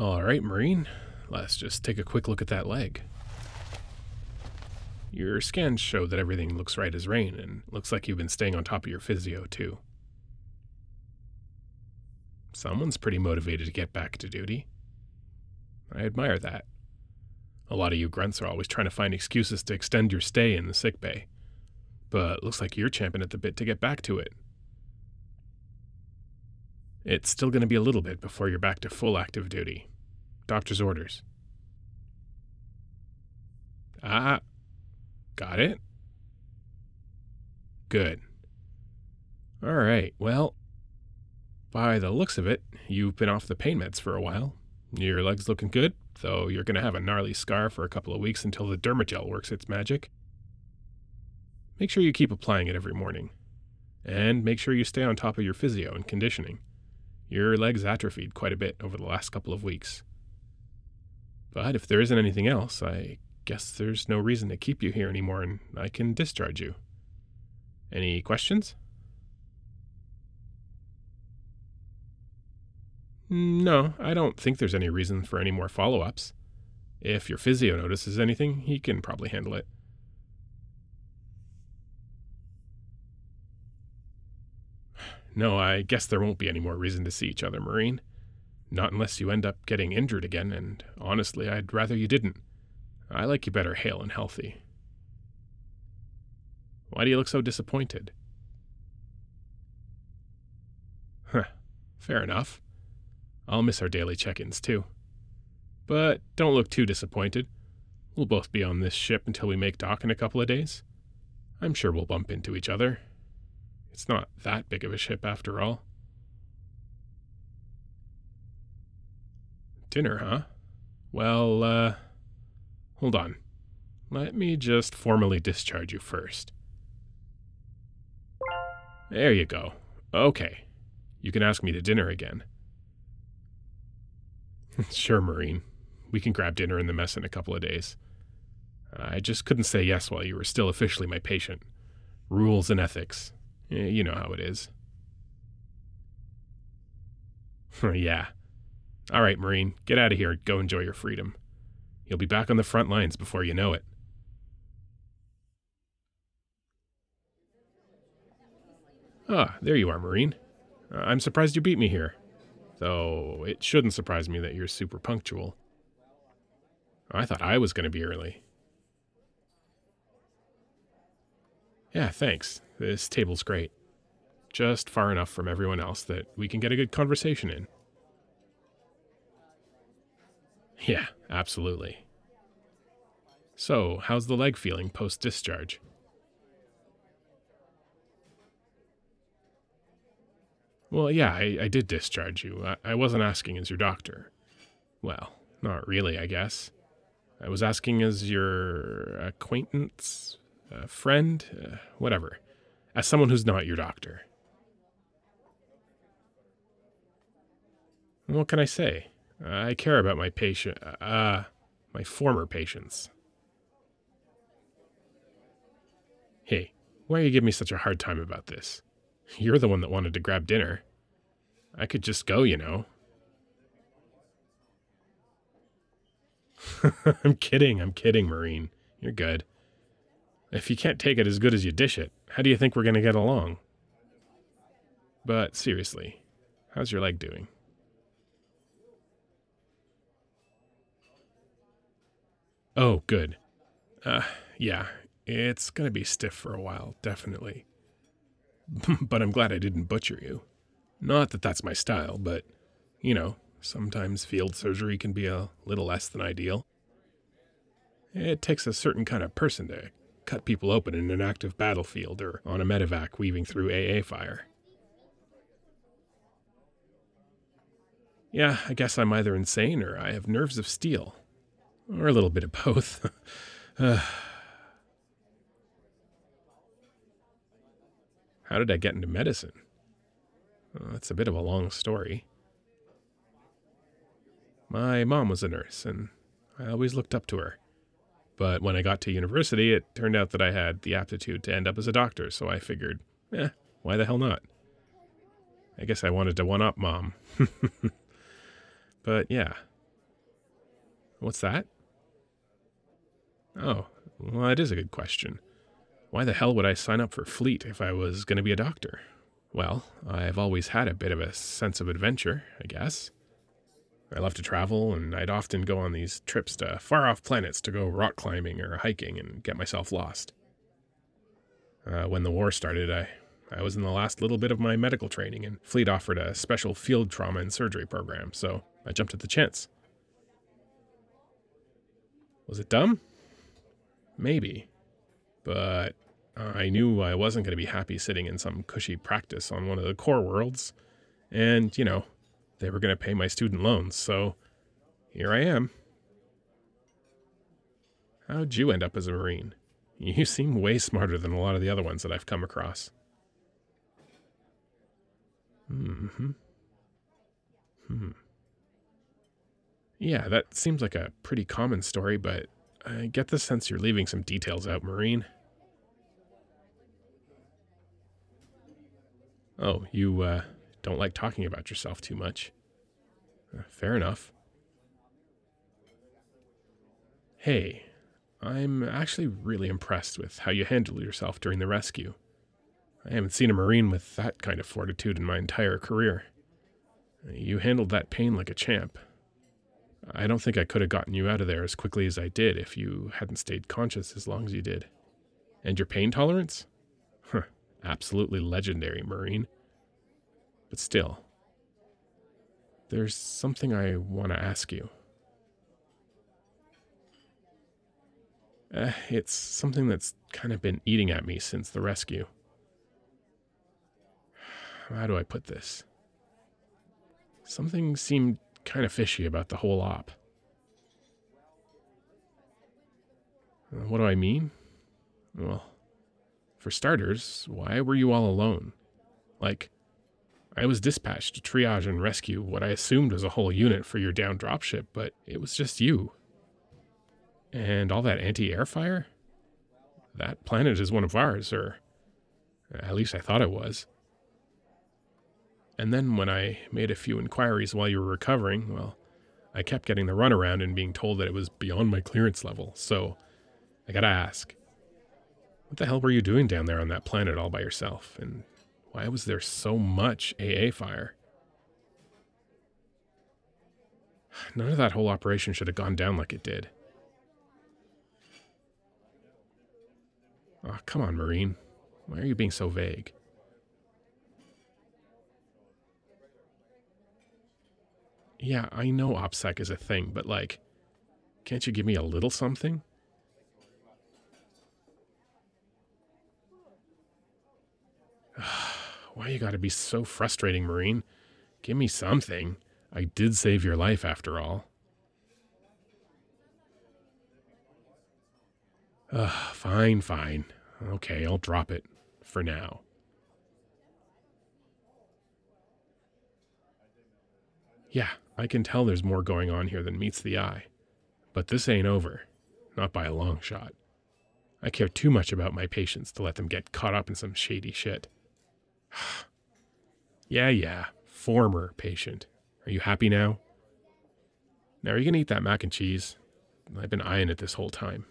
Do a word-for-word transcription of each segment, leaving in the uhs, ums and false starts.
All right, Marine, let's just take a quick look at that leg. Your scans show that everything looks right as rain, and looks like you've been staying on top of your physio, too. Someone's pretty motivated to get back to duty. I admire that. A lot of you grunts are always trying to find excuses to extend your stay in the sick bay, but looks like you're champing at the bit to get back to it. It's still going to be a little bit before you're back to full active duty. Doctor's orders. Ah, got it? Good. All right, well, by the looks of it, you've been off the pain meds for a while. Your leg's looking good, though you're going to have a gnarly scar for a couple of weeks until the Dermagel works its magic. Make sure you keep applying it every morning. And make sure you stay on top of your physio and conditioning. Your leg's atrophied quite a bit over the last couple of weeks. But if there isn't anything else, I guess there's no reason to keep you here anymore and I can discharge you. Any questions? No, I don't think there's any reason for any more follow-ups. If your physio notices anything, he can probably handle it. No, I guess there won't be any more reason to see each other, Marine. Not unless you end up getting injured again, and honestly, I'd rather you didn't. I like you better hale and healthy. Why do you look so disappointed? Huh, fair enough. I'll miss our daily check-ins too. But don't look too disappointed. We'll both be on this ship until we make dock in a couple of days. I'm sure we'll bump into each other. It's not that big of a ship after all. Dinner, huh? Well, uh, hold on. Let me just formally discharge you first. There you go. Okay. You can ask me to dinner again. Sure, Marine. We can grab dinner in the mess in a couple of days. I just couldn't say yes while you were still officially my patient. Rules and ethics. You know how it is. Yeah. All right, Marine, get out of here and go enjoy your freedom. You'll be back on the front lines before you know it. Ah, there you are, Marine. Uh, I'm surprised you beat me here. Though it shouldn't surprise me that you're super punctual. I thought I was going to be early. Yeah, thanks. This table's great. Just far enough from everyone else that we can get a good conversation in. Yeah, absolutely. So, how's the leg feeling post-discharge? Well, yeah, I, I did discharge you. I, I wasn't asking as your doctor. Well, not really, I guess. I was asking as your acquaintance, uh, friend, uh, whatever. As someone who's not your doctor. What can I say? I care about my patient, uh, my former patients. Hey, why are you giving me such a hard time about this? You're the one that wanted to grab dinner. I could just go, you know. I'm kidding, I'm kidding, Marine. You're good. If you can't take it as good as you dish it, how do you think we're going to get along? But seriously, how's your leg doing? Oh, good. Uh, yeah, it's going to be stiff for a while, definitely. But I'm glad I didn't butcher you. Not that that's my style, but, you know, sometimes field surgery can be a little less than ideal. It takes a certain kind of person to cut people open in an active battlefield or on a medevac weaving through A A fire. Yeah, I guess I'm either insane or I have nerves of steel. Or a little bit of both. uh, how did I get into medicine? Well, that's a bit of a long story. My mom was a nurse, and I always looked up to her. But when I got to university, it turned out that I had the aptitude to end up as a doctor, so I figured, eh, why the hell not? I guess I wanted to one-up Mom. But yeah, What's that? Oh, well, that is a good question. Why the hell would I sign up for Fleet if I was going to be a doctor? Well, I've always had a bit of a sense of adventure, I guess. I love to travel, and I'd often go on these trips to far-off planets to go rock climbing or hiking and get myself lost. Uh, when the war started, I, I was in the last little bit of my medical training, and Fleet offered a special field trauma and surgery program, so I jumped at the chance. Was it dumb? Maybe. But I knew I wasn't going to be happy sitting in some cushy practice on one of the core worlds, and, you know, they were going to pay my student loans, so here I am. How'd you end up as a Marine? You seem way smarter than a lot of the other ones that I've come across. Mm-hmm. Hmm. Yeah, that seems like a pretty common story, but I get the sense you're leaving some details out, Marine. Oh, you, uh, don't like talking about yourself too much. Uh, fair enough. Hey, I'm actually really impressed with how you handled yourself during the rescue. I haven't seen a Marine with that kind of fortitude in my entire career. You handled that pain like a champ. I don't think I could have gotten you out of there as quickly as I did if you hadn't stayed conscious as long as you did. And your pain tolerance? Huh, absolutely legendary, Marine. But still, there's something I want to ask you. Uh, it's something that's kind of been eating at me since the rescue. How do I put this? Something seemed kind of fishy about the whole op. Uh, What do I mean? Well, for starters, why were you all alone? Like, I was dispatched to triage and rescue what I assumed was a whole unit for your downed dropship, but it was just you. And all that anti-air fire? That planet is one of ours, or at least I thought it was. And then when I made a few inquiries while you were recovering, well, I kept getting the runaround and being told that it was beyond my clearance level, so I gotta ask, what the hell were you doing down there on that planet all by yourself, and why was there so much A A fire? None of that whole operation should have gone down like it did. Oh, come on, Marine. Why are you being so vague? Yeah, I know OPSEC is a thing, but like, can't you give me a little something? Why you gotta be so frustrating, Marine? Give me something. I did save your life after all. Ugh, fine, fine. Okay, I'll drop it. For now. Yeah, I can tell there's more going on here than meets the eye. But this ain't over. Not by a long shot. I care too much about my patients to let them get caught up in some shady shit. Yeah, yeah. Former patient. Are you happy now? Now, are you gonna eat that mac and cheese? I've been eyeing it this whole time.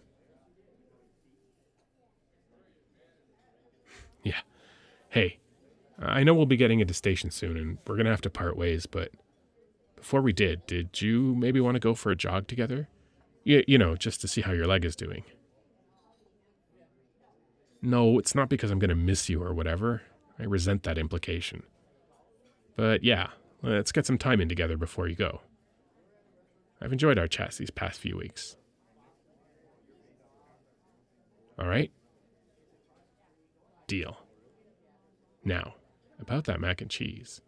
Yeah. Hey, I know we'll be getting into station soon, and we're gonna have to part ways, but before we did, did you maybe want to go for a jog together? You, you know, just to see how your leg is doing. No, it's not because I'm gonna miss you or whatever. I resent that implication. But yeah, let's get some time in together before you go. I've enjoyed our chats these past few weeks. All right? Deal. Now, about that mac and cheese.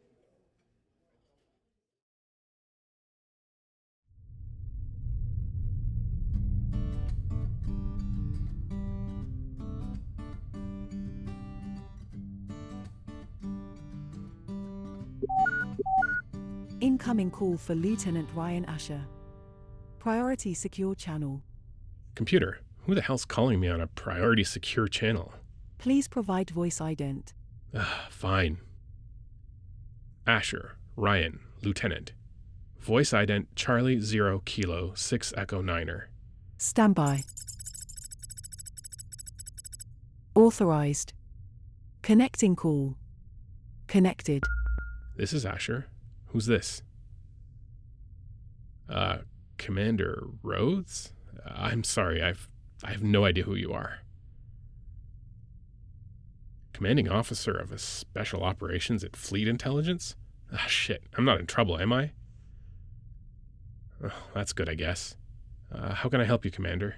Incoming call for Lieutenant Ryan Asher. Priority secure channel. Computer, who the hell's calling me on a priority secure channel? Please provide voice ident. Ugh, fine. Asher, Ryan, Lieutenant. Voice ident Charlie Zero Kilo six Echo Niner. Standby. Authorized. Connecting call. Connected. This is Asher. Who's this? Uh, Commander Rhodes? Uh, I'm sorry, I've I have no idea who you are. Commanding officer of a special operations at Fleet Intelligence? Ah, shit, I'm not in trouble, am I? Oh, that's good, I guess. Uh, how can I help you, Commander?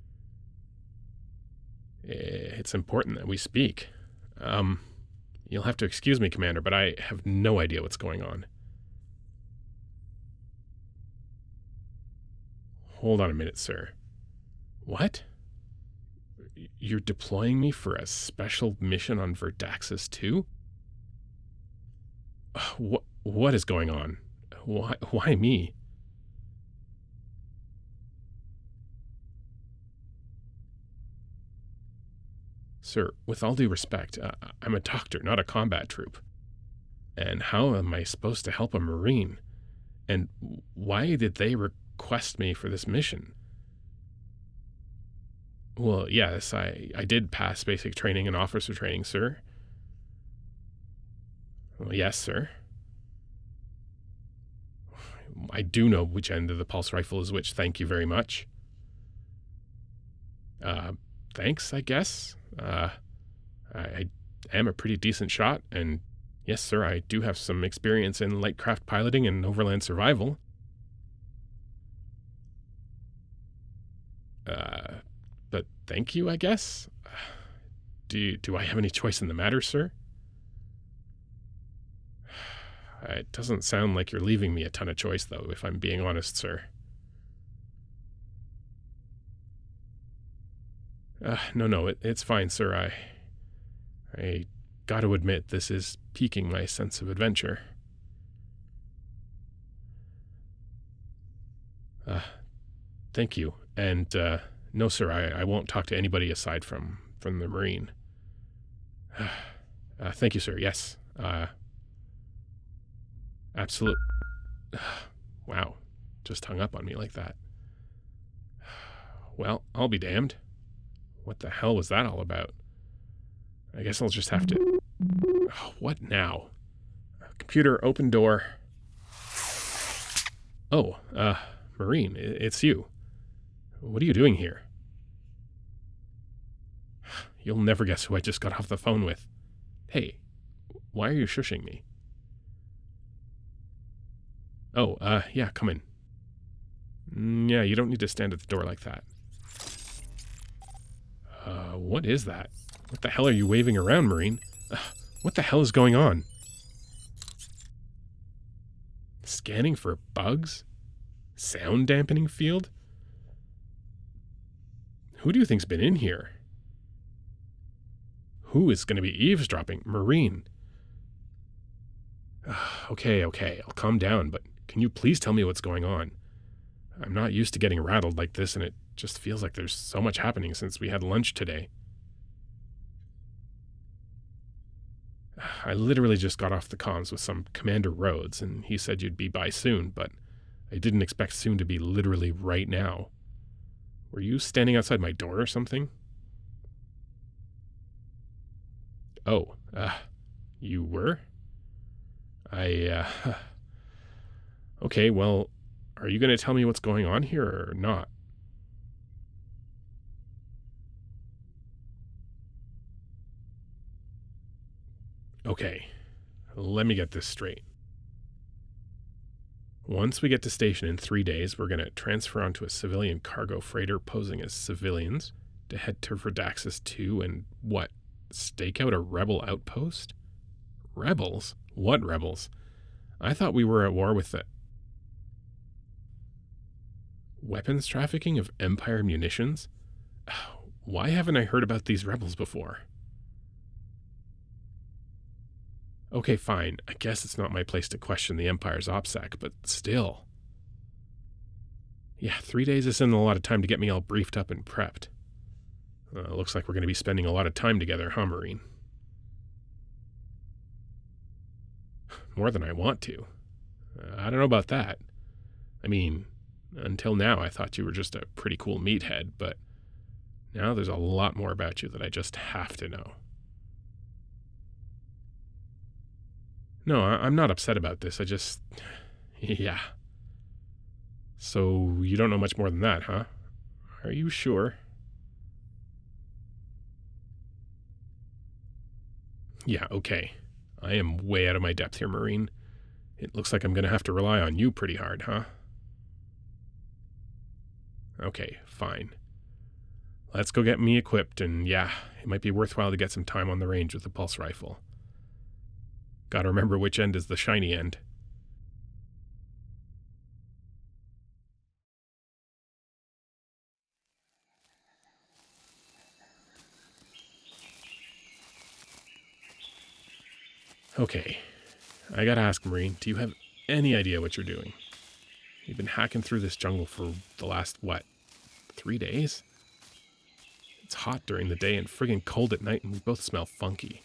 It's important that we speak. Um, you'll have to excuse me, Commander, but I have no idea what's going on. Hold on a minute, sir. What? You're deploying me for a special mission on Verdaxis two? What, what is going on? Why, why me? Sir, with all due respect, uh, I'm a doctor, not a combat troop. And how am I supposed to help a Marine? And why did they request me for this mission? Well, yes, I, I did pass basic training and officer training, sir. Well, yes, sir. I do know which end of the pulse rifle is which, thank you very much. Uh, thanks, I guess. Uh, I, I am a pretty decent shot, and yes, sir, I do have some experience in light craft piloting and overland survival. Uh, but thank you, I guess. Do do I have any choice in the matter, sir? It doesn't sound like you're leaving me a ton of choice, though, if I'm being honest, sir. Uh, no, no, it, it's fine, sir. I, I got to admit, this is piquing my sense of adventure. Uh, thank you. And, uh, no, sir, I, I won't talk to anybody aside from, from the Marine. Uh, thank you, sir. Yes. Uh, absolute. Wow. Just hung up on me like that. Well, I'll be damned. What the hell was that all about? I guess I'll just have to... Oh, what now? Computer, open door. Oh, uh, Marine, it's you. What are you doing here? You'll never guess who I just got off the phone with. Hey, why are you shushing me? Oh, uh, yeah, come in. Mm, yeah, you don't need to stand at the door like that. Uh, what is that? What the hell are you waving around, Marine? Uh, what the hell is going on? Scanning for bugs? Sound dampening field? Who do you think's been in here? Who is going to be eavesdropping? Marine. Uh, okay, okay, I'll calm down, but can you please tell me what's going on? I'm not used to getting rattled like this, and it just feels like there's so much happening since we had lunch today. I literally just got off the comms with some Commander Rhodes, and he said you'd be by soon, but I didn't expect soon to be literally right now. Were you standing outside my door or something? Oh, uh, you were? I, uh... Okay, well, are you going to tell me what's going on here or not? Okay, let me get this straight. Once we get to station in three days, we're going to transfer onto a civilian cargo freighter posing as civilians to head to Verdaxis two and, what, stake out a rebel outpost? Rebels? What rebels? I thought we were at war with the weapons trafficking of Empire munitions? Why haven't I heard about these rebels before? Okay, fine. I guess it's not my place to question the Empire's OPSEC, but still. Yeah, three days isn't a lot of time to get me all briefed up and prepped. Uh, looks like we're going to be spending a lot of time together, huh, Marine? More than I want to. Uh, I don't know about that. I mean, until now I thought you were just a pretty cool meathead, but now there's a lot more about you that I just have to know. No, I- I'm not upset about this. I just... Yeah. So you don't know much more than that, huh? Are you sure? Yeah, okay. I am way out of my depth here, Marine. It looks like I'm going to have to rely on you pretty hard, huh? Okay, fine. Let's go get me equipped, and yeah, it might be worthwhile to get some time on the range with the pulse rifle. Gotta remember which end is the shiny end. Okay, I gotta ask, Marine, do you have any idea what you're doing? You've been hacking through this jungle for the last, what, three days? It's hot during the day and friggin' cold at night, and we both smell funky.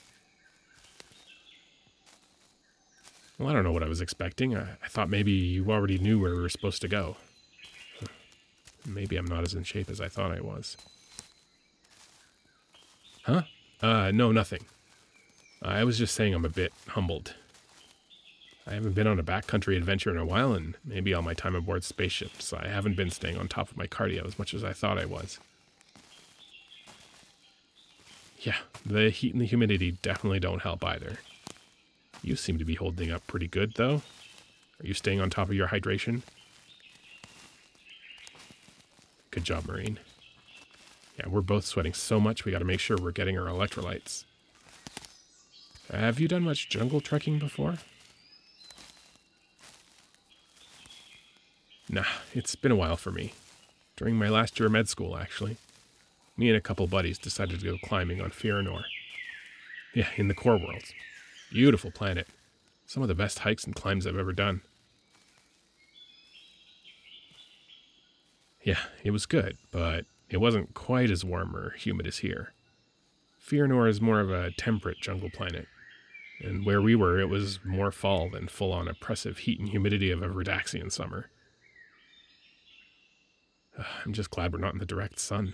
Well, I don't know what I was expecting. I, I thought maybe you already knew where we were supposed to go. Maybe I'm not as in shape as I thought I was. Huh? Uh, no, nothing. I was just saying I'm a bit humbled. I haven't been on a backcountry adventure in a while, and maybe all my time aboard spaceships, I haven't been staying on top of my cardio as much as I thought I was. Yeah, the heat and the humidity definitely don't help either. You seem to be holding up pretty good, though. Are you staying on top of your hydration? Good job, Marine. Yeah, we're both sweating so much we gotta make sure we're getting our electrolytes. Have you done much jungle trekking before? Nah, it's been a while for me. During my last year of med school, actually. Me and a couple buddies decided to go climbing on Firanor. Yeah, in the core worlds. Beautiful planet. Some of the best hikes and climbs I've ever done. Yeah, it was good, but it wasn't quite as warm or humid as here. Firanor is more of a temperate jungle planet, and where we were, it was more fall than full-on oppressive heat and humidity of a Redaxian summer. Uh, I'm just glad we're not in the direct sun.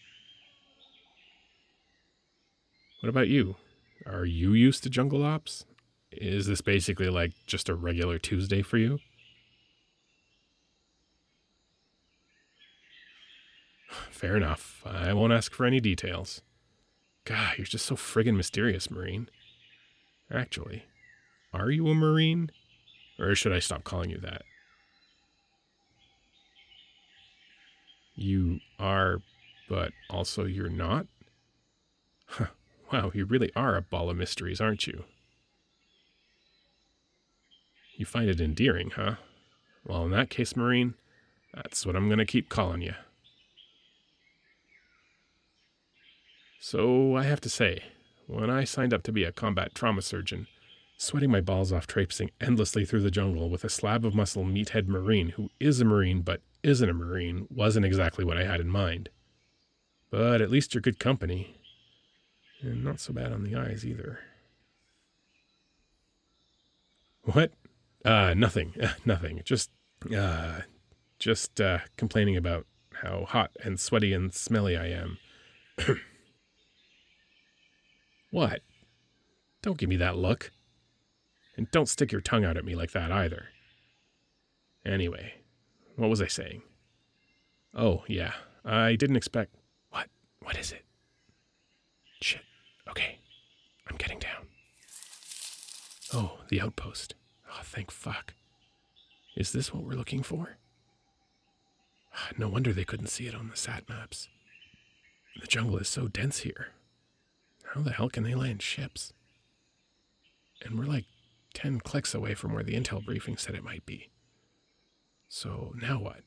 What about you? Are you used to jungle ops? Is this basically like just a regular Tuesday for you? Fair enough. I won't ask for any details. God, you're just so friggin' mysterious, Marine. Actually, are you a Marine? Or should I stop calling you that? You are, but also you're not? Huh. Wow, you really are a ball of mysteries, aren't you? You find it endearing, huh? Well, in that case, Marine, that's what I'm going to keep calling you. So, I have to say, when I signed up to be a combat trauma surgeon, sweating my balls off traipsing endlessly through the jungle with a slab of muscle meathead Marine who is a Marine but isn't a Marine wasn't exactly what I had in mind. But at least you're good company. And not so bad on the eyes either. What? Uh, nothing. Uh, nothing. Just, uh, just, uh, complaining about how hot and sweaty and smelly I am. What? Don't give me that look. And don't stick your tongue out at me like that either. Anyway, what was I saying? Oh, yeah. I didn't expect... What? What is it? Shit. Okay. I'm getting down. Oh, the outpost. Oh, thank fuck. Is this what we're looking for? No wonder they couldn't see it on the sat maps. The jungle is so dense here. How the hell can they land ships? And we're like ten clicks away from where the intel briefing said it might be. So now what?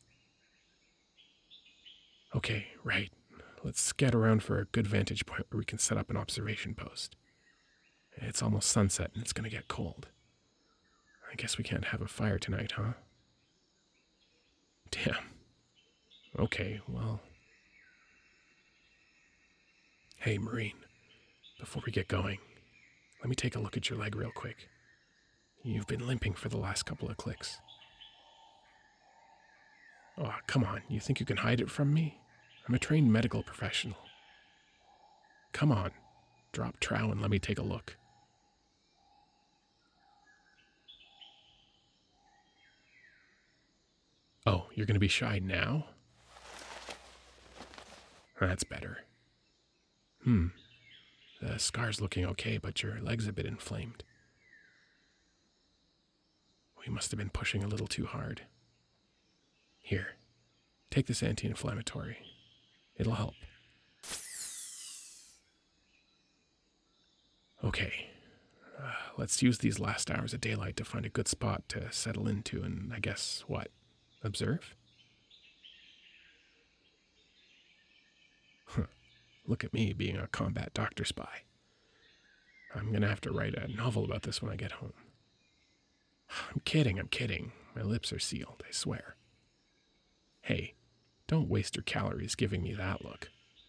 Okay, right. Let's scout around for a good vantage point where we can set up an observation post. It's almost sunset and it's going to get cold. I guess we can't have a fire tonight, huh? Damn. Okay, well... Hey, Marine. Before we get going, let me take a look at your leg real quick. You've been limping for the last couple of clicks. Oh, come on. You think you can hide it from me? I'm a trained medical professional. Come on. Drop trow and let me take a look. Oh, you're going to be shy now? That's better. Hmm. The scar's looking okay, but your leg's a bit inflamed. We must have been pushing a little too hard. Here, take this anti-inflammatory. It'll help. Okay, uh, let's use these last hours of daylight to find a good spot to settle into and, I guess, what? Observe? Huh. Look at me being a combat doctor spy. I'm gonna have to write a novel about this when I get home. I'm kidding, I'm kidding. My lips are sealed, I swear. Hey, don't waste your calories giving me that look.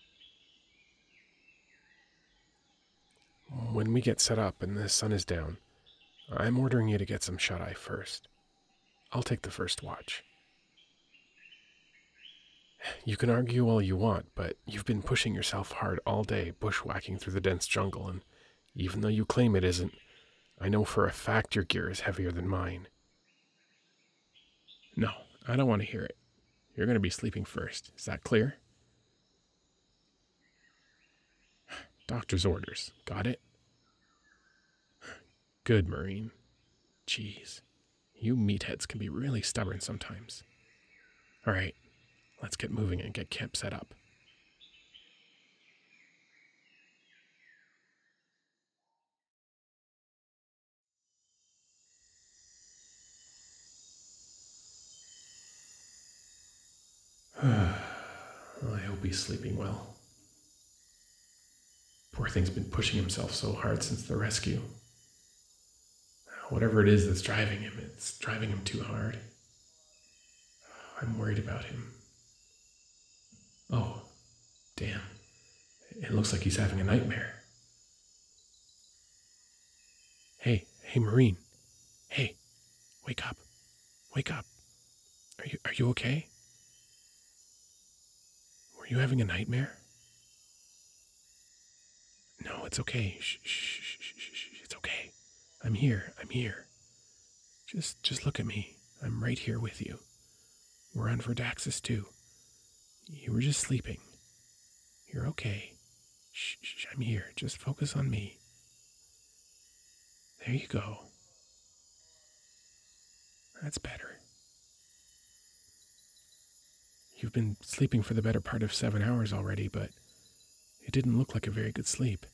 When we get set up and the sun is down, I'm ordering you to get some shut-eye first. I'll take the first watch. You can argue all you want, but you've been pushing yourself hard all day, bushwhacking through the dense jungle, and even though you claim it isn't, I know for a fact your gear is heavier than mine. No, I don't want to hear it. You're going to be sleeping first. Is that clear? Doctor's orders. Got it? Good, Marine. Jeez. You meatheads can be really stubborn sometimes. All right, let's get moving and get camp set up. Well, I hope he's sleeping well. Poor thing's been pushing himself so hard since the rescue. Whatever it is that's driving him, it's driving him too hard. I'm worried about him. Oh, damn. It looks like he's having a nightmare. Hey, hey, Marine. Hey, wake up. Wake up. Are you, are you okay? Were you having a nightmare? No, it's okay. Shh, shh, shh, shh, shh. It's okay. I'm here. I'm here. Just, just look at me. I'm right here with you. We're on Verdaxis too. You were just sleeping. You're okay. Shh, shh, I'm here. Just focus on me. There you go. That's better. You've been sleeping for the better part of seven hours already, but it didn't look like a very good sleep.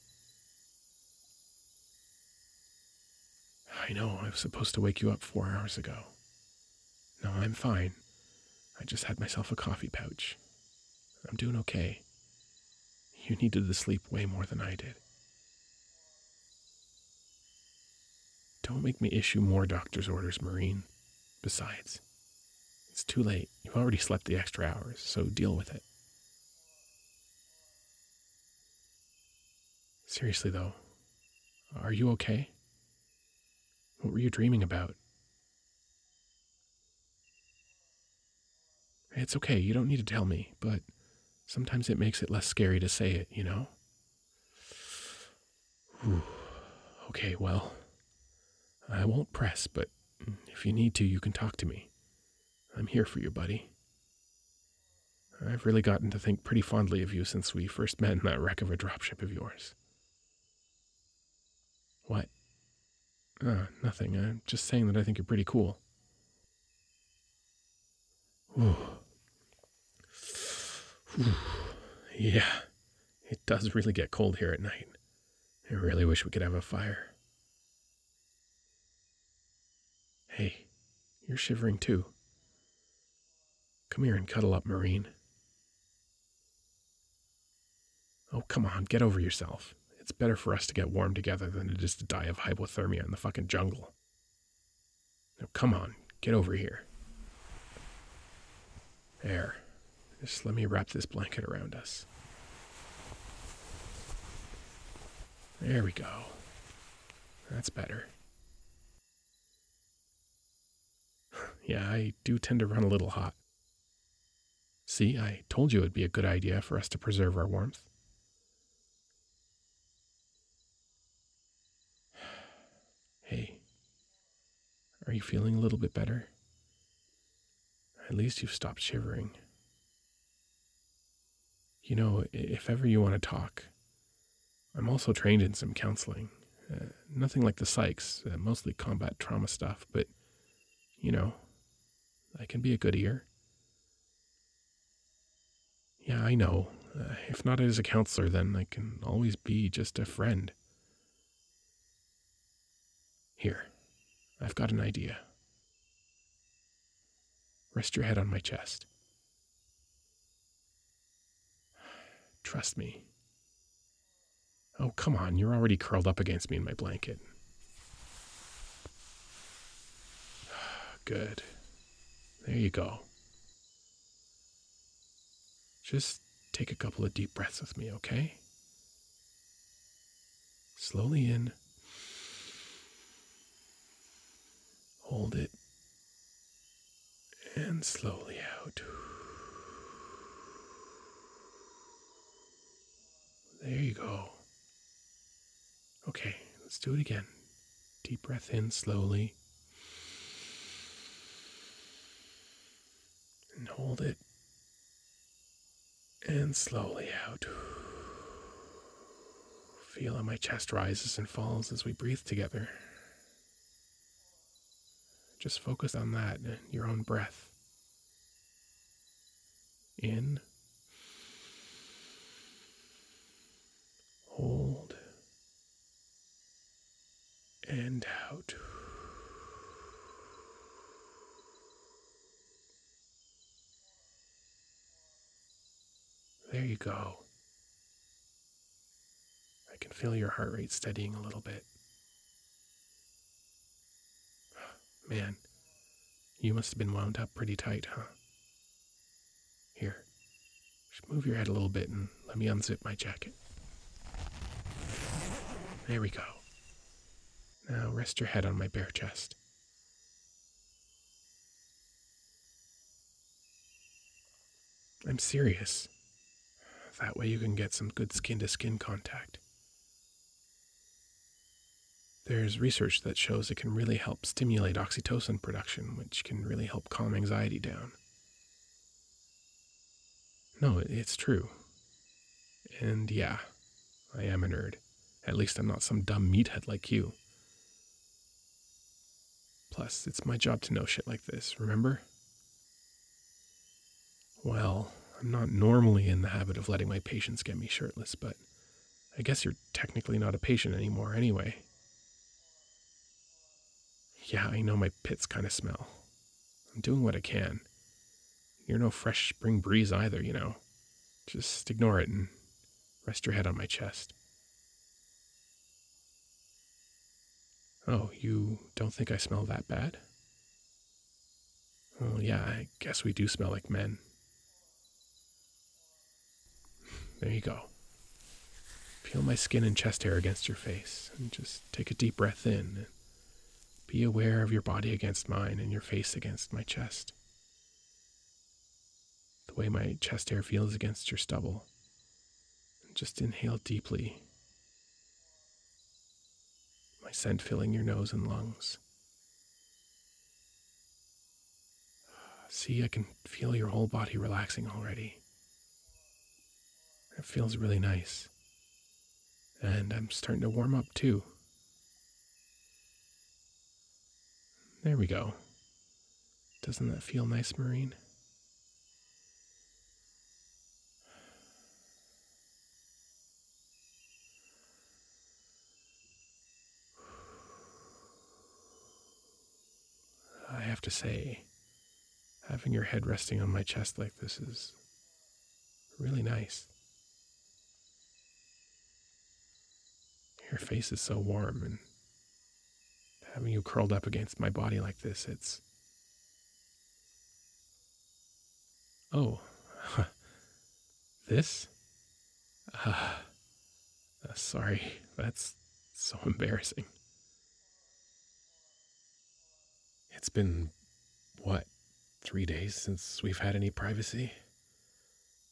I know, I was supposed to wake you up four hours ago. No, I'm fine. I just had myself a coffee pouch. I'm doing okay. You needed the sleep way more than I did. Don't make me issue more doctor's orders, Marine. Besides, it's too late. You've already slept the extra hours, so deal with it. Seriously, though, are you okay? What were you dreaming about? It's okay, you don't need to tell me, but sometimes it makes it less scary to say it, you know? Whew. Okay, well, I won't press, but if you need to, you can talk to me. I'm here for you, buddy. I've really gotten to think pretty fondly of you since we first met in that wreck of a dropship of yours. What? Uh, nothing. I'm just saying that I think you're pretty cool. Whew. Whew. Yeah, it does really get cold here at night. I really wish we could have a fire. Hey, you're shivering too. Come here and cuddle up, Marine. Oh, come on, get over yourself. It's better for us to get warm together than it is to die of hypothermia in the fucking jungle. Now, come on, get over here. There. Just let me wrap this blanket around us. There we go. That's better. Yeah, I do tend to run a little hot. See, I told you it'd be a good idea for us to preserve our warmth. Hey, are you feeling a little bit better? At least you've stopped shivering. You know, if ever you want to talk, I'm also trained in some counseling. Uh, nothing like the psychs, uh, mostly combat trauma stuff, but, you know, I can be a good ear. Yeah, I know. Uh, if not as a counselor, then I can always be just a friend. Here, I've got an idea. Rest your head on my chest. Trust me. Oh, come on, you're already curled up against me in my blanket. Good. There you go. Just take a couple of deep breaths with me, okay? Slowly in. Hold it. And slowly out. There you go. Okay, let's do it again. Deep breath in slowly. And hold it. And slowly out. Feel how my chest rises and falls as we breathe together. Just focus on that, your own breath. In. Hold. And out. There you go. I can feel your heart rate steadying a little bit. Man, you must have been wound up pretty tight, huh? Here, just move your head a little bit and let me unzip my jacket. There we go. Now rest your head on my bare chest. I'm serious. That way you can get some good skin-to-skin contact. There's research that shows it can really help stimulate oxytocin production, which can really help calm anxiety down. No, it's true. And yeah, I am a nerd. At least I'm not some dumb meathead like you. Plus, it's my job to know shit like this, remember? Well, I'm not normally in the habit of letting my patients get me shirtless, but I guess you're technically not a patient anymore anyway. Yeah, I know my pits kind of smell. I'm doing what I can. You're no fresh spring breeze either, you know. Just ignore it and rest your head on my chest. Oh, you don't think I smell that bad? Well, yeah, I guess we do smell like men. There you go. Feel my skin and chest hair against your face, and just take a deep breath in. And be aware of your body against mine and your face against my chest. The way my chest hair feels against your stubble. And just inhale deeply. My scent filling your nose and lungs. See, I can feel your whole body relaxing already. It feels really nice. And I'm starting to warm up too. There we go. Doesn't that feel nice, Marine? I have to say, having your head resting on my chest like this is really nice. Your face is so warm, and having you curled up against my body like this, it's... Oh, this? Uh, uh, sorry, that's so embarrassing. It's been, what, three days since we've had any privacy?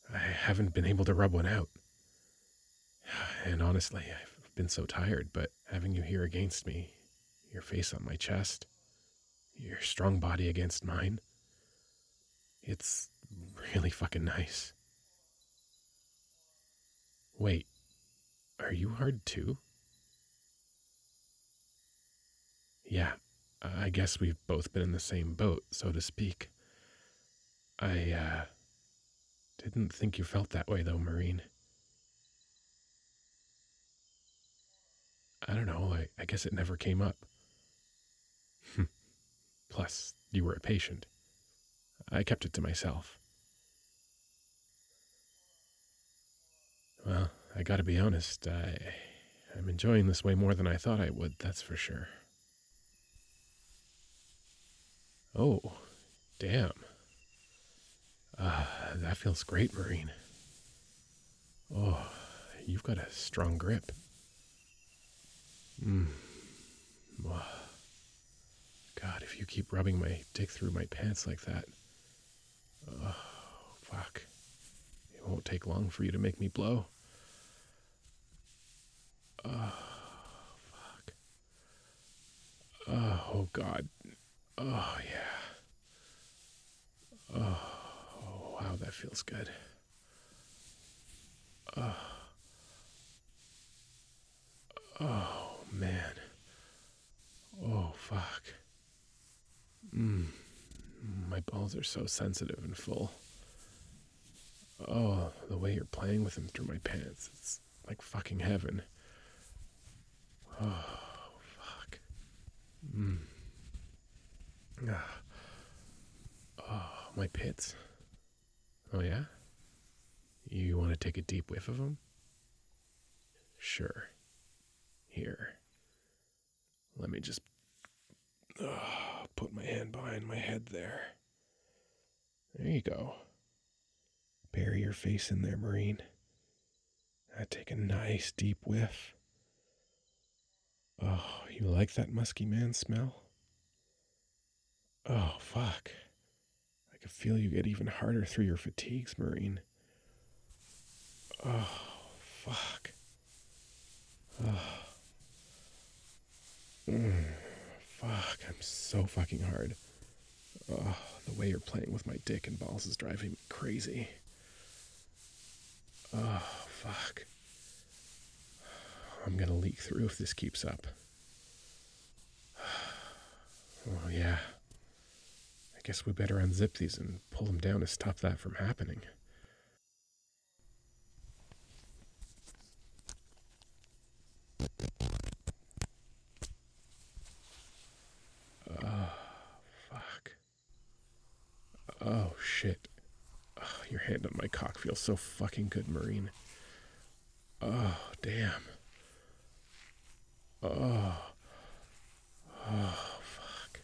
I haven't been able to rub one out. And honestly, I've been so tired, but having you here against me, your face on my chest, your strong body against mine, it's really fucking nice. Wait, are you hard too? Yeah, I guess we've both been in the same boat, so to speak. I, uh, didn't think you felt that way though, Marine. I don't know, I, I guess it never came up. Plus, you were a patient. I kept it to myself. Well, I gotta be honest, I, I'm enjoying this way more than I thought I would, that's for sure. Oh, damn. Ah, uh, that feels great, Marine. Oh, you've got a strong grip. Hmm. God, if you keep rubbing my dick through my pants like that. Oh, fuck. It won't take long for you to make me blow. Oh, fuck. Oh, oh God. Oh, yeah. Oh, wow, that feels good. Oh. Oh, man. Oh, fuck. Mm. My balls are so sensitive and full. Oh, the way you're playing with them through my pants. It's like fucking heaven. Oh, fuck. Mm. Ah. Oh, my pits. Oh, yeah? You want to take a deep whiff of them? Sure. Here. Let me just oh, put my hand behind my head there. There you go. Bury your face in there, Marine. I take a nice deep whiff. Oh, you like that musky man smell? Oh, fuck. I can feel you get even harder through your fatigues, Marine. Oh, fuck. Oh. Mm, fuck, I'm so fucking hard. Oh, the way you're playing with my dick and balls is driving me crazy. Oh, fuck. I'm gonna leak through if this keeps up. Oh, yeah. I guess we better unzip these and pull them down to stop that from happening. Oh, fuck. Oh, shit. Oh, your hand on my cock feels so fucking good, Marine. Oh, damn. Oh. Oh, fuck.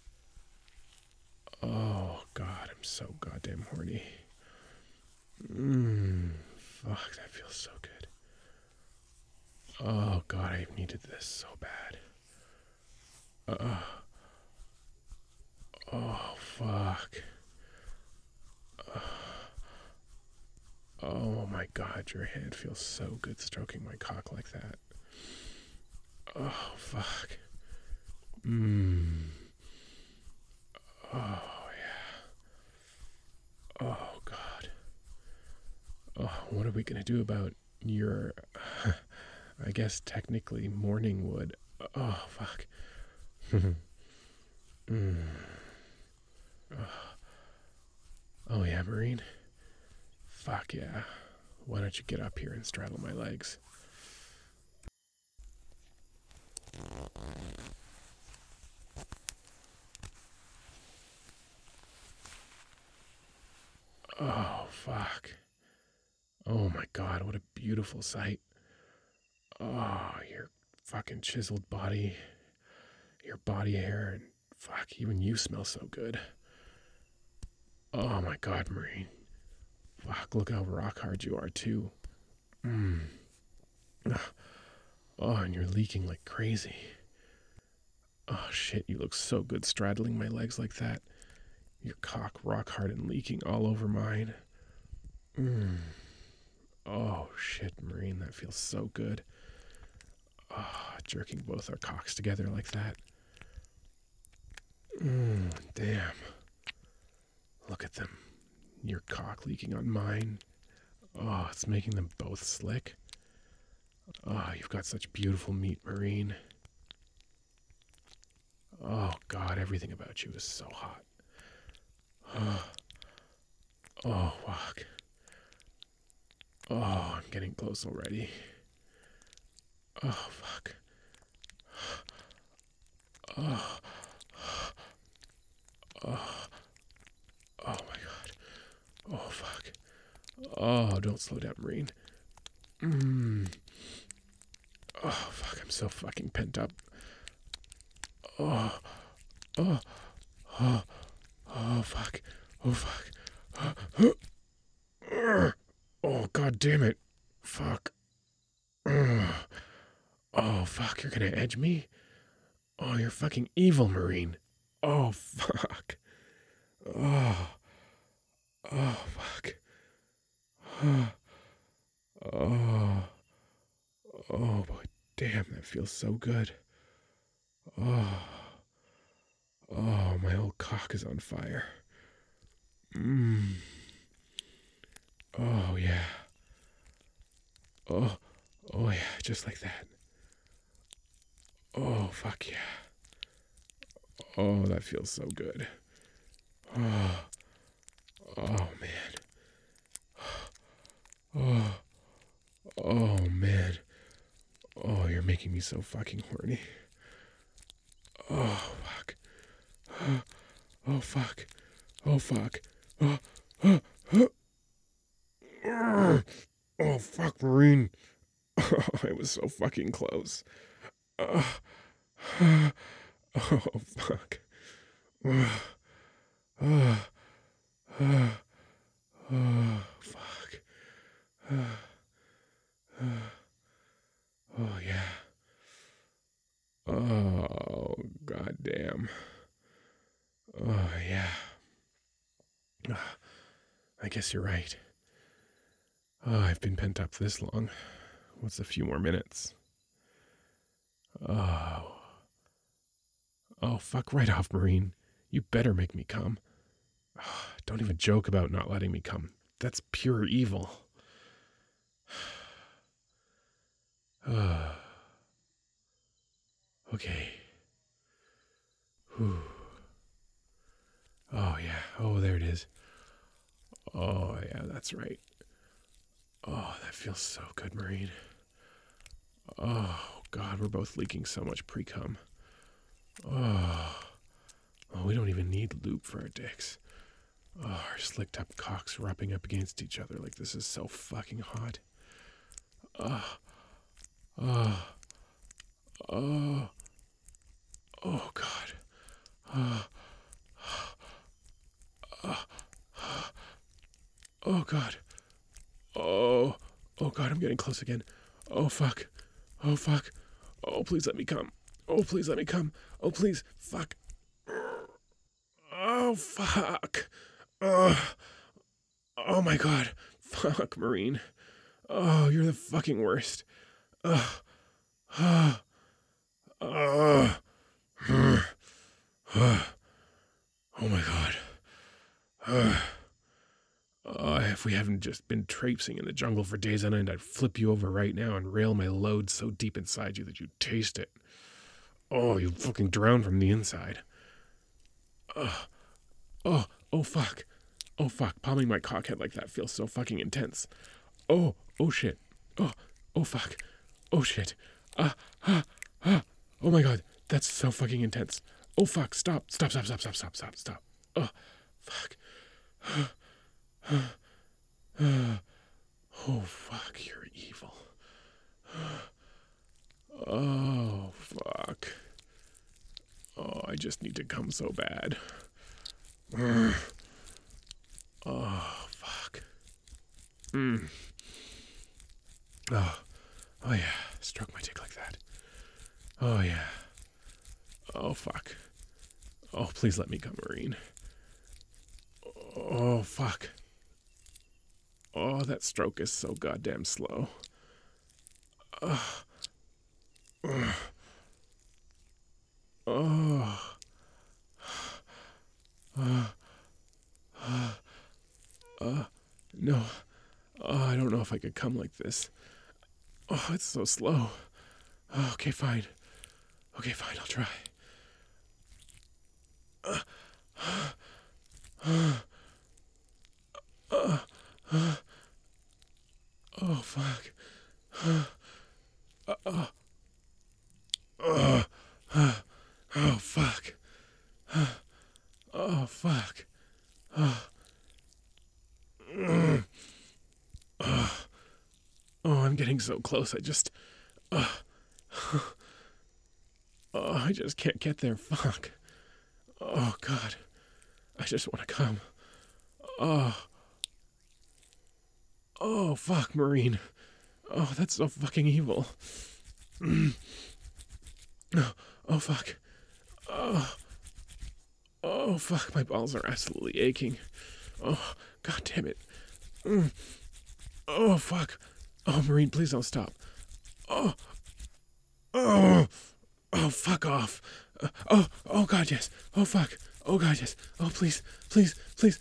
Oh, God, I'm so goddamn horny. Mmm. Fuck, that feels so good. Oh, God, I needed this so bad. Uh, oh, fuck. Uh, oh, my God, your hand feels so good stroking my cock like that. Oh, fuck. Mmm. Oh, yeah. Oh, God. Oh, what are we going to do about your, I guess, technically morning wood? Oh, fuck. mm. oh. oh, yeah, Marine? Fuck yeah. Why don't you get up here and straddle my legs? Oh, fuck. Oh my God, what a beautiful sight. Oh, your fucking chiseled body, your body hair, and fuck, even you smell so good. Oh my God, Marine. Fuck, look how rock hard you are, too. Mm. Oh, and you're leaking like crazy. Oh shit, you look so good straddling my legs like that. Your cock rock hard and leaking all over mine. Mm. Oh, shit, Marine, that feels so good. Oh, jerking both our cocks together like that. Mm, damn. Look at them. Your cock leaking on mine. Oh, it's making them both slick. Oh, you've got such beautiful meat, Marine. Oh, God, everything about you is so hot. Oh, oh fuck. Oh, I'm getting close already. Oh, fuck. Oh, oh, oh my God. Oh, fuck. Oh, don't slow down, Marine. Mm. Oh, fuck, I'm so fucking pent up. Oh, oh, oh, oh, fuck. Oh, fuck. Oh, God damn it. Fuck. Oh, fuck, you're gonna edge me? Oh, you're fucking evil, Marine. Oh, fuck. Oh, oh, fuck. Oh, oh, oh, boy, damn, that feels so good. Oh, oh, my whole cock is on fire. Mmm. Oh, yeah. Oh, oh, yeah, just like that. Oh, fuck yeah. Oh, that feels so good. Oh, oh, man. Oh, oh, man. Oh, you're making me so fucking horny. Oh, fuck. Oh, fuck. Oh, fuck. Oh, oh, oh. Oh, fuck, Marine. Oh, I was so fucking close. Oh, oh fuck. Oh, oh, oh, oh fuck. Oh, oh, yeah. Oh, goddamn. Oh, yeah. I guess you're right. Oh, I've been pent up this long. What's a few more minutes? Oh. Oh, fuck right off, Marine. You better make me come. Oh, don't even joke about not letting me come. That's pure evil. Oh. Okay. Whew. Oh, yeah. Oh, there it is. Oh, yeah, that's right. Oh, that feels so good, Marine. Oh, God, we're both leaking so much pre-cum. Oh. Oh, we don't even need lube for our dicks. Oh, our slicked up cocks rubbing up against each other like this is so fucking hot. Oh. Oh. Oh. Oh, God. Oh. Oh. Oh, God. Oh. Oh, God, I'm getting close again. Oh, fuck. Oh, fuck. Oh, please let me come. Oh, please let me come. Oh, please. Fuck. Oh, fuck. Oh, oh my God. Fuck, Marine. Oh, you're the fucking worst. Oh, oh, oh, oh, oh my God. Oh, oh, if we haven't just been traipsing in the jungle for days on end, I'd flip you over right now and rail my load so deep inside you that you'd taste it. Oh, you'd fucking drown from the inside. Oh, oh, oh, fuck. Oh, fuck. Palming my cockhead like that feels so fucking intense. Oh, oh, shit. Oh, oh, fuck. Oh, shit. Ah, ah, ah. Oh, my God. That's so fucking intense. Oh, fuck. Stop. Stop, stop, stop, stop, stop, stop, stop. Oh, fuck. Oh, fuck. You're evil. Oh, fuck. Oh, I just need to come so bad. Oh, fuck. Mm. Oh, oh yeah. Stroke my dick like that. Oh yeah. Oh fuck. Oh, please let me come, Marine. Oh fuck. Oh, Oh, that stroke is so goddamn slow. Uh, uh, oh. Uh, uh, uh, no. Oh, I don't know if I could come like this. Oh, it's so slow. Oh, okay, fine. Okay, fine, I'll try. Uh, uh, uh, uh, oh, fuck. Uh, uh, uh, uh, oh, fuck. Uh, oh, fuck. Uh, mm, uh, oh, I'm getting so close. I just... Uh, oh, I just can't get there. Fuck. Oh, God. I just want to come. Oh. Oh, fuck, Marine. Oh, that's so fucking evil. Mm. Oh, oh, fuck. Oh. Oh, fuck, my balls are absolutely aching. Oh, God damn it. Mm. Oh, fuck. Oh, Marine, please don't stop. Oh. Oh. Oh, fuck off. Uh, oh, oh, God, yes. Oh, fuck. Oh, God, yes. Oh, please, please, please.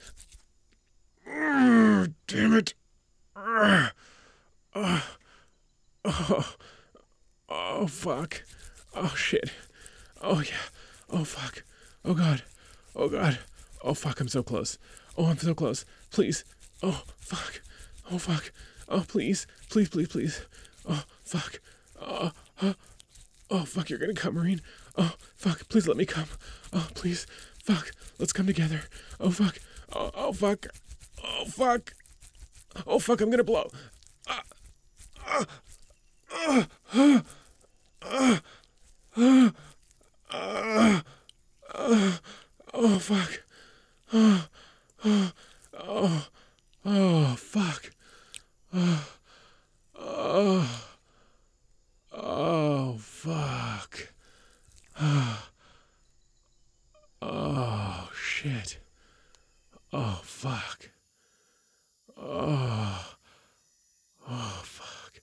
Mm, damn it. Uh, oh, oh, oh, fuck. Oh, shit. Oh, yeah. Oh, fuck. Oh, God. Oh, God. Oh, fuck, I'm so close. Oh, I'm so close. Please. Oh, fuck. Oh, fuck. Oh, please. Please, please, please. Oh, fuck. Oh, oh, oh fuck, you're gonna come, Marine. Oh, fuck. Please let me come. Oh, please. Fuck. Let's come together. Oh, fuck. Oh, oh fuck. Oh, fuck. Oh, fuck, I'm gonna blow. Uh, uh, uh, uh, uh, uh, uh, uh, oh, fuck. Oh, oh, oh, oh, fuck. Oh, oh, oh, fuck. Oh, oh, shit. Oh, fuck. Oh, oh, fuck.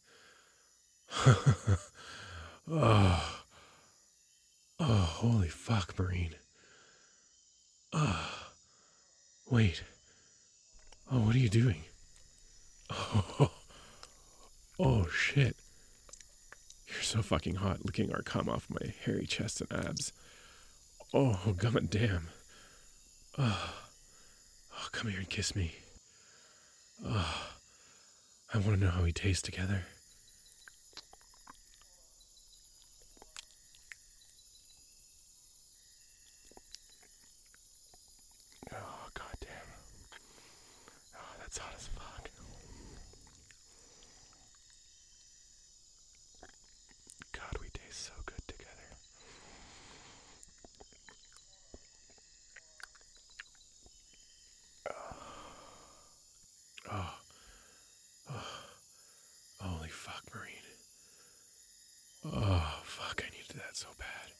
Oh, oh, holy fuck, Marine. Oh, wait. Oh, what are you doing? Oh, oh, shit. You're so fucking hot, licking our cum off my hairy chest and abs. Oh, gum and damn. Oh, oh, come here and kiss me. Oh, I want to know how we taste together. Oh, goddamn. Oh, that's hot as fuck. God, we taste so good together. Oh, oh, holy fuck, Marine. Oh, fuck, I needed that so bad.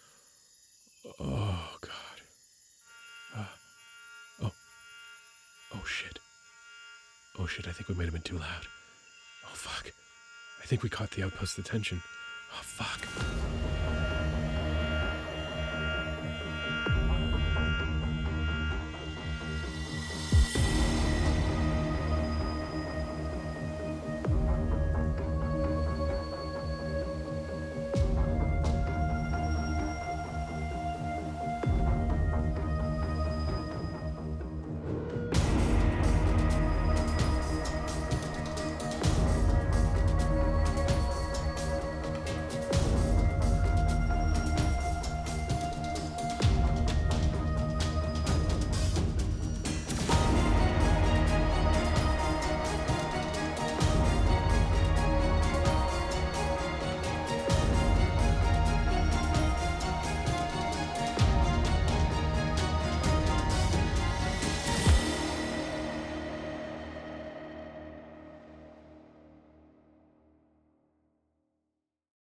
Oh, God. Uh, oh, oh, shit. Oh, shit, I think we might have been too loud. Oh, fuck. I think we caught the outpost's attention. Oh, fuck.